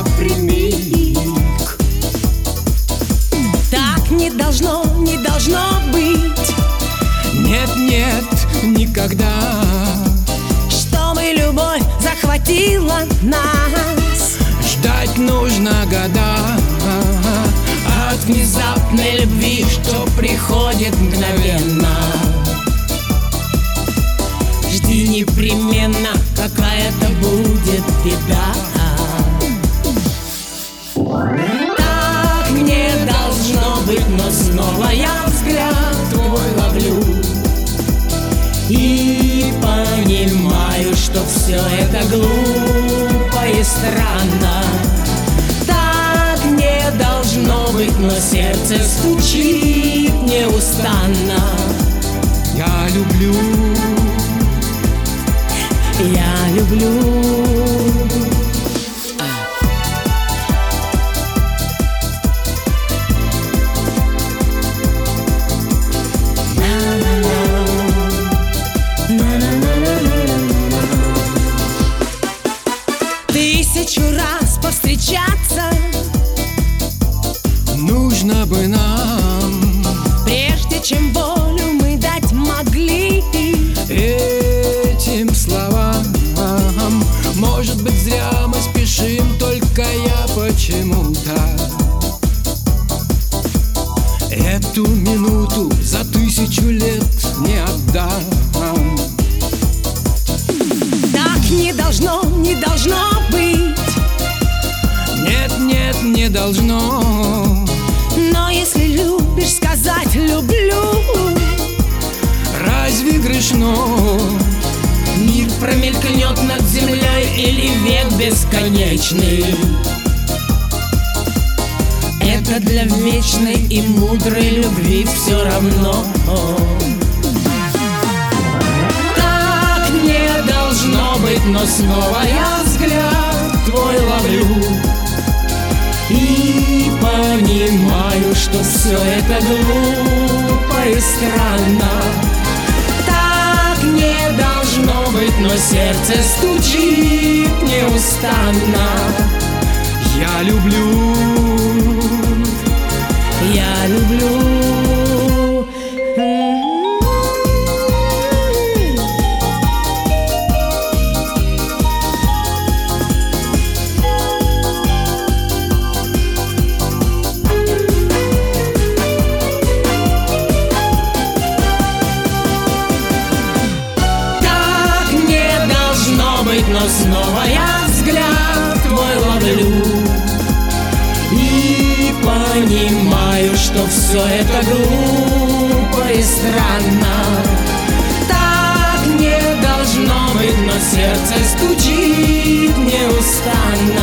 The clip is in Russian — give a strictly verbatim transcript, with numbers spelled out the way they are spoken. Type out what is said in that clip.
напрямик. Так не должно, не должно быть. Нет, нет, никогда. Чтобы любовь захватила нас. Ждать нужно года от внезапной любви, что приходит мгновенно. Жди непременно, какая-то будет беда. Так не должно быть, но снова я взгляд твой ловлю и понимаю, что все это глупо и странно. Так не должно быть, но сердце стучит неустанно. Я люблю, я люблю. Тысячу раз повстречаться нужно бы нам, прежде чем волю мы дать могли. Этим словам, может быть, зря мы спешим, только я почему-то эту минуту за тысячу лет не отдам. Так не должно, не должно быть. Нет, нет, не должно. Но если любишь, сказать люблю. Разве грешно? Мир промелькнет над землей или век бесконечный. Это для вечной и мудрой любви все равно. Так не должно быть, но снова я взгляд твой ловлю и понимаю, что все это глупо и странно. Так не должно быть, но сердце стучит неустанно. Я люблю, я люблю. Но снова я взгляд твой ловлю и понимаю, что все это глупо и странно. Так не должно быть, но сердце стучит неустанно.